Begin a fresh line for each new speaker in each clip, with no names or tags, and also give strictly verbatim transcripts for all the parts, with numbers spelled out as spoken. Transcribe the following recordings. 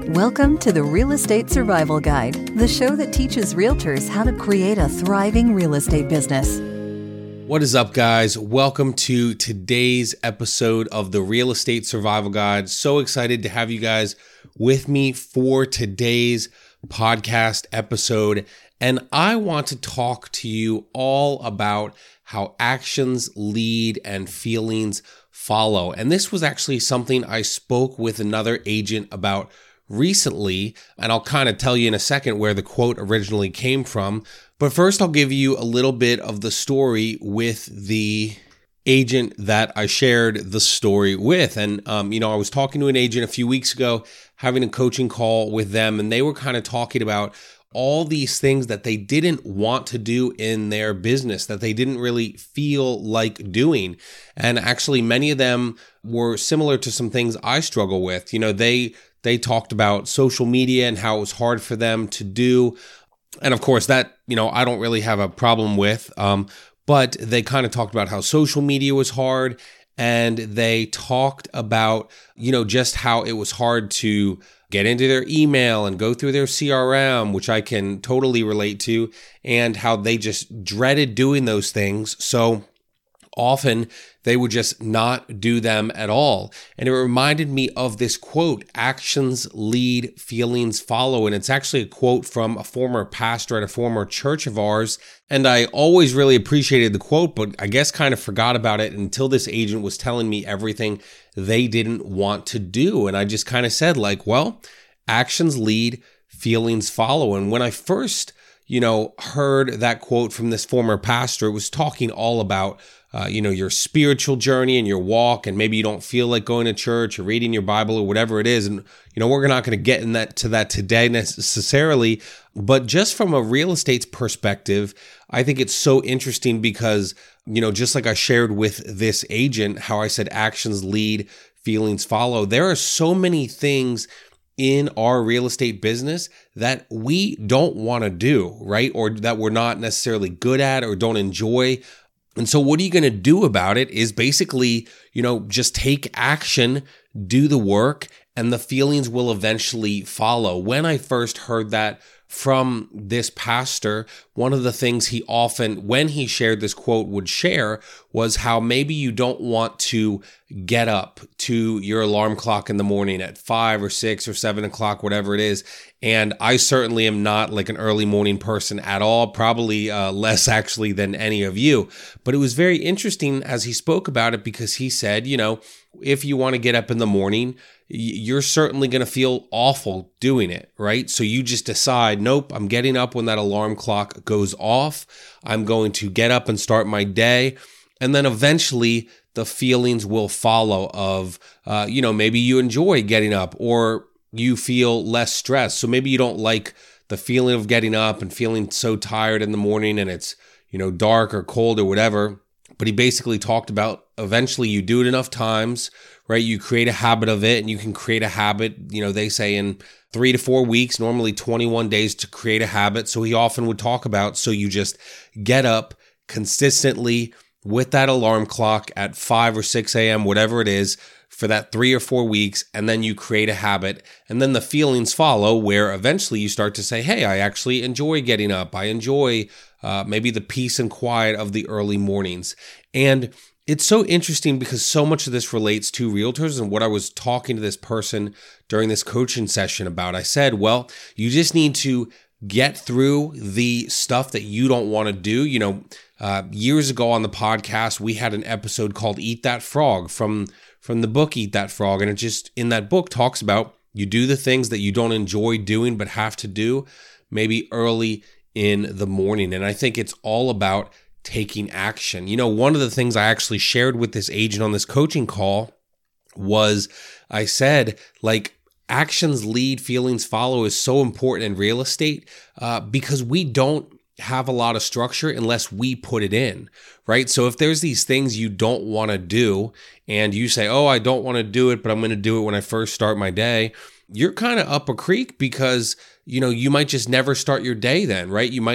Welcome to the Real Estate Survival Guide, the show that teaches realtors how to create a thriving real estate business.
What is up, guys? Welcome to today's episode of the Real Estate Survival Guide. So excited to have you guys with me for today's podcast episode. And I want to talk to you all about how actions lead and feelings follow. And this was actually something I spoke with another agent about recently, and I'll kind of tell you in a second where the quote originally came from. But first, I'll give you a little bit of the story with the agent that I shared the story with. And, um, you know, I was talking to an agent a few weeks ago, having a coaching call with them, and they were kind of talking about all these things that they didn't want to do in their business, that they didn't really feel like doing. And actually, many of them were similar to some things I struggle with. You know, they They talked about social media and how it was hard for them to do. And of course, that, you know, I don't really have a problem with. Um, but they kind of talked about how social media was hard. And they talked about, you know, just how it was hard to get into their email and go through their C R M, which I can totally relate to, and how they just dreaded doing those things. So often they would just not do them at all. And it reminded me of this quote, actions lead, feelings follow. And it's actually a quote from a former pastor at a former church of ours. And I always really appreciated the quote, but I guess kind of forgot about it until this agent was telling me everything they didn't want to do. And I just kind of said like, well, actions lead, feelings follow. And when I first, you know, heard that quote from this former pastor, it was talking all about Uh, you know, your spiritual journey and your walk, and maybe you don't feel like going to church or reading your Bible or whatever it is. And, you know, we're not going to get in that to that today necessarily, but just from a real estate perspective, I think it's so interesting because, you know, just like I shared with this agent, how I said actions lead, feelings follow. There are so many things in our real estate business that we don't want to do, right? Or that we're not necessarily good at or don't enjoy. And so what are you going to do about it is basically, you know, just take action, do the work, and the feelings will eventually follow. When I first heard that from this pastor, one of the things he often, when he shared this quote, would share was how maybe you don't want to get up to your alarm clock in the morning at five or six or seven o'clock, whatever it is. And I certainly am not like an early morning person at all, probably uh, less actually than any of you. But it was very interesting as he spoke about it because he said, you know, if you want to get up in the morning, you're certainly going to feel awful doing it, right? So you just decide, nope, I'm getting up when that alarm clock goes off. I'm going to get up and start my day. And then eventually the feelings will follow of, uh, you know, maybe you enjoy getting up or you feel less stressed. So maybe you don't like the feeling of getting up and feeling so tired in the morning and it's, you know, dark or cold or whatever. But he basically talked about eventually you do it enough times, right? You create a habit of it and you can create a habit, you know, they say in three to four weeks, normally twenty-one days to create a habit. So he often would talk about, so you just get up consistently with that alarm clock at five or six a.m., whatever it is, for that three or four weeks, and then you create a habit, and then the feelings follow where eventually you start to say, hey, I actually enjoy getting up. I enjoy uh, maybe the peace and quiet of the early mornings. And it's so interesting because so much of this relates to realtors and what I was talking to this person during this coaching session about. I said, well, you just need to get through the stuff that you don't want to do. You know, uh, years ago on the podcast, we had an episode called Eat That Frog from, from the book Eat That Frog. And it just, in that book, talks about you do the things that you don't enjoy doing but have to do maybe early in the morning. And I think it's all about taking action. You know, one of the things I actually shared with this agent on this coaching call was I said, like, actions lead, feelings follow is so important in real estate uh, because we don't have a lot of structure unless we put it in, right? So if there's these things you don't want to do and you say, oh, I don't want to do it, but I'm going to do it when I first start my day, you're kind of up a creek because, you know, you might just never start your day then, right? You might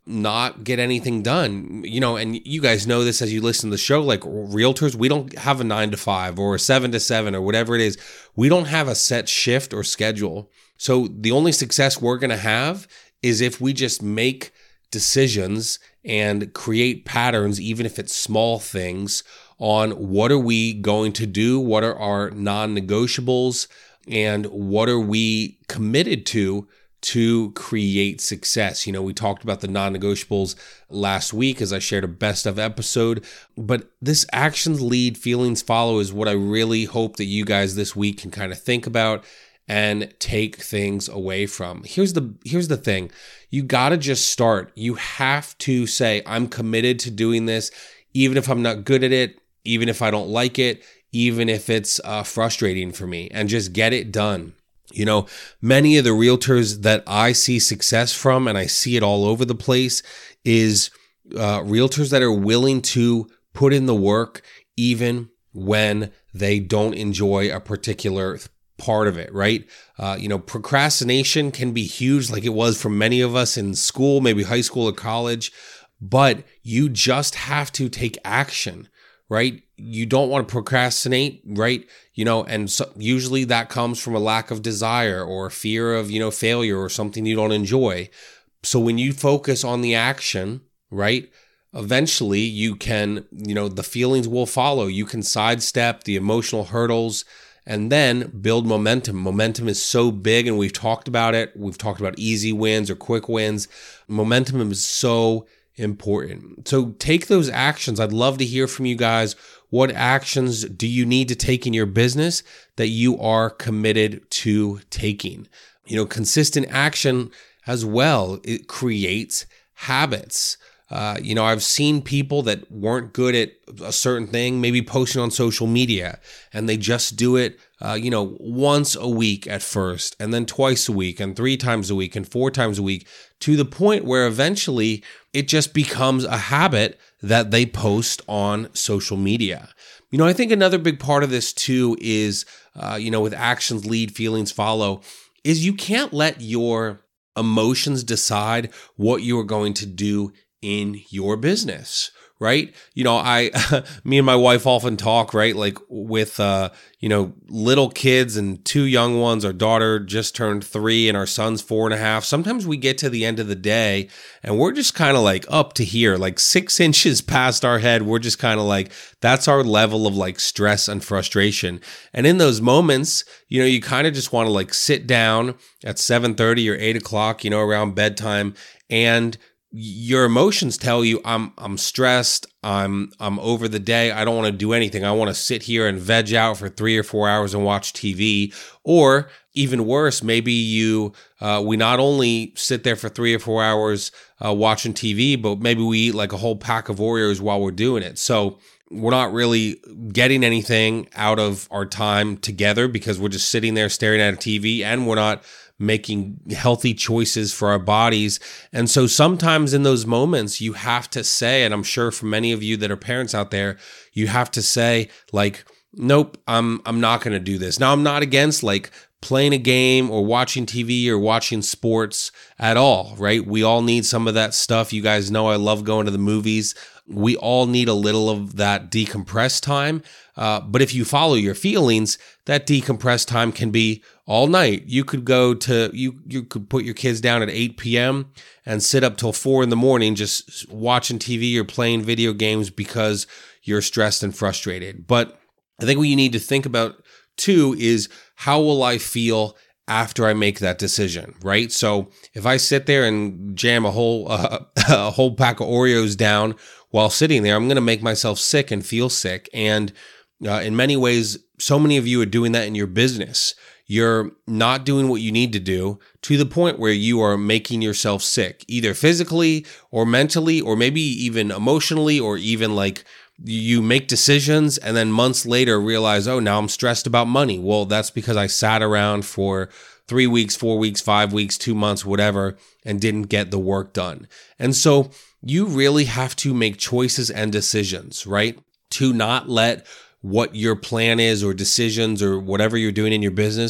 not get anything done. You know, and you guys know this as you listen to the show, like realtors, we don't have a nine to five or a seven to seven or whatever it is. We don't have a set shift or schedule. So the only success we're going to have is if we just make decisions and create patterns, even if it's small things, on what are we going to do, what are our non-negotiables, and what are we committed to to create success. You know, we talked about the non-negotiables last week as I shared a best of episode, but this actions lead, feelings follow is what I really hope that you guys this week can kind of think about and take things away from. Here's the here's the thing. You got to just start. You have to say, I'm committed to doing this, even if I'm not good at it, even if I don't like it, even if it's uh, frustrating for me, and just get it done. You know, many of the realtors that I see success from, and I see it all over the place, is uh, realtors that are willing to put in the work even when they don't enjoy a particular part of it, right? Uh, you know, procrastination can be huge, like it was for many of us in school, maybe high school or college, but you just have to take action, right? You don't want to procrastinate, right? You know, and so usually that comes from a lack of desire or fear of, you know, failure or something you don't enjoy. So when you focus on the action, right, eventually you can, you know, the feelings will follow. You can sidestep the emotional hurdles and then build momentum. Momentum is so big, and we've talked about it. We've talked about easy wins or quick wins. Momentum is so important. So take those actions. I'd love to hear from you guys. What actions do you need to take in your business that you are committed to taking? You know, consistent action as well, it creates habits. Uh, you know, I've seen people that weren't good at a certain thing, maybe posting on social media, and they just do it, uh, you know, once a week at first, and then twice a week, and three times a week, and four times a week, to the point where eventually it just becomes a habit that they post on social media. You know, I think another big part of this too is, uh, you know, with actions lead, feelings follow, is you can't let your emotions decide what you are going to do in your business, right? You know, I, me and my wife often talk, right? Like with, uh, you know, little kids and two young ones. Our daughter just turned three and our son's four and a half. Sometimes we get to the end of the day and we're just kind of like up to here, like six inches past our head. We're just kind of like, that's our level of like stress and frustration. And in those moments, you know, you kind of just want to like sit down at seven thirty or eight o'clock, you know, around bedtime, and your emotions tell you I'm I'm stressed, I'm I'm over the day, I don't want to do anything. I want to sit here and veg out for three or four hours and watch T V. Or even worse, maybe you uh, we not only sit there for three or four hours uh, watching T V, but maybe we eat like a whole pack of Oreos while we're doing it. So we're not really getting anything out of our time together because we're just sitting there staring at a T V, and we're not making healthy choices for our bodies. And so sometimes in those moments you have to say, and I'm sure for many of you that are parents out there, you have to say like, nope, I'm I'm not going to do this. Now, I'm not against like playing a game or watching T V or watching sports at all, right? We all need some of that stuff. You guys know I love going to the movies. We all need a little of that decompressed time. Uh, but if you follow your feelings, that decompressed time can be all night. You could go to, you you could put your kids down at eight p.m. and sit up till four in the morning just watching T V or playing video games because you're stressed and frustrated. But I think what you need to think about too is, how will I feel after I make that decision, right? So if I sit there and jam a whole uh, a whole pack of Oreos down while sitting there, I'm going to make myself sick and feel sick. And uh, in many ways, so many of you are doing that in your business. You're not doing what you need to do to the point where you are making yourself sick, either physically or mentally, or maybe even emotionally, or even like you make decisions and then months later realize, oh, now I'm stressed about money. Well, that's because I sat around for three weeks, four weeks, five weeks, two months, whatever, and didn't get the work done. And so you really have to make choices and decisions, right? To not let what your plan is or decisions or whatever you're doing in your business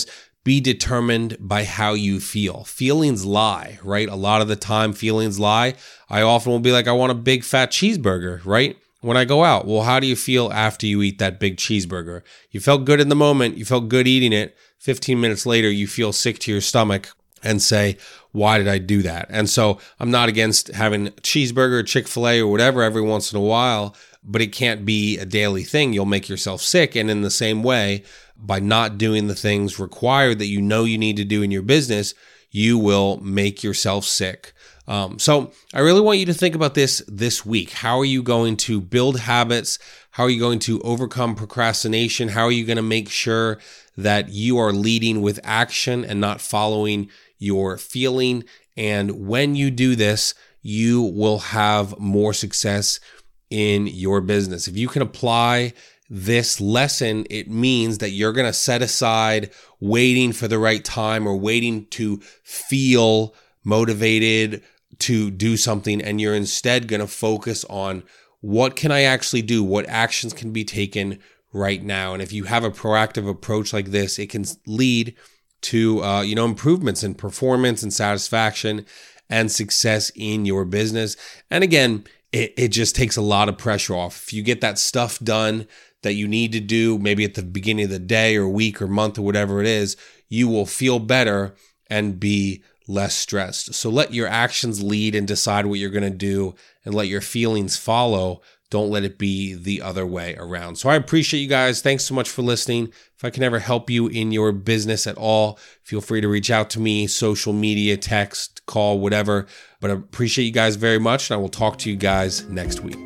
be determined by how you feel. Feelings lie, right? A lot of the time, feelings lie. I often will be like, I want a big fat cheeseburger, right? When I go out, well, how do you feel after you eat that big cheeseburger? You felt good in the moment. You felt good eating it. fifteen minutes later, you feel sick to your stomach and say, why did I do that? And so I'm not against having cheeseburger, Chick-fil-A, or whatever every once in a while, but it can't be a daily thing. You'll make yourself sick. And in the same way, by not doing the things required that you know you need to do in your business, you will make yourself sick. Um, so I really want you to think about this this week. How are you going to build habits? How are you going to overcome procrastination? How are you going to make sure that you are leading with action and not following your feeling? And when you do this, you will have more success in your business. If you can apply this lesson, it means that you're going to set aside waiting for the right time or waiting to feel motivated to do something, and you're instead going to focus on what can I actually do? What actions can be taken right now? And if you have a proactive approach like this, it can lead to uh, you know improvements in performance and satisfaction and success in your business. And again, it, it just takes a lot of pressure off. If you get that stuff done that you need to do, maybe at the beginning of the day or week or month or whatever it is, you will feel better and be less stressed. So let your actions lead and decide what you're going to do, and let your feelings follow. Don't let it be the other way around. So I appreciate you guys. Thanks so much for listening. If I can ever help you in your business at all, feel free to reach out to me, social media, text, call, whatever. But I appreciate you guys very much, and I will talk to you guys next week.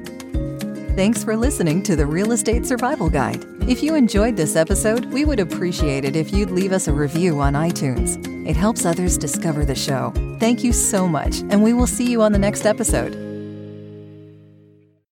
Thanks for listening to the Real Estate Survival Guide. If you enjoyed this episode, we would appreciate it if you'd leave us a review on iTunes. It helps others discover the show. Thank you so much, and we will see you on the next episode.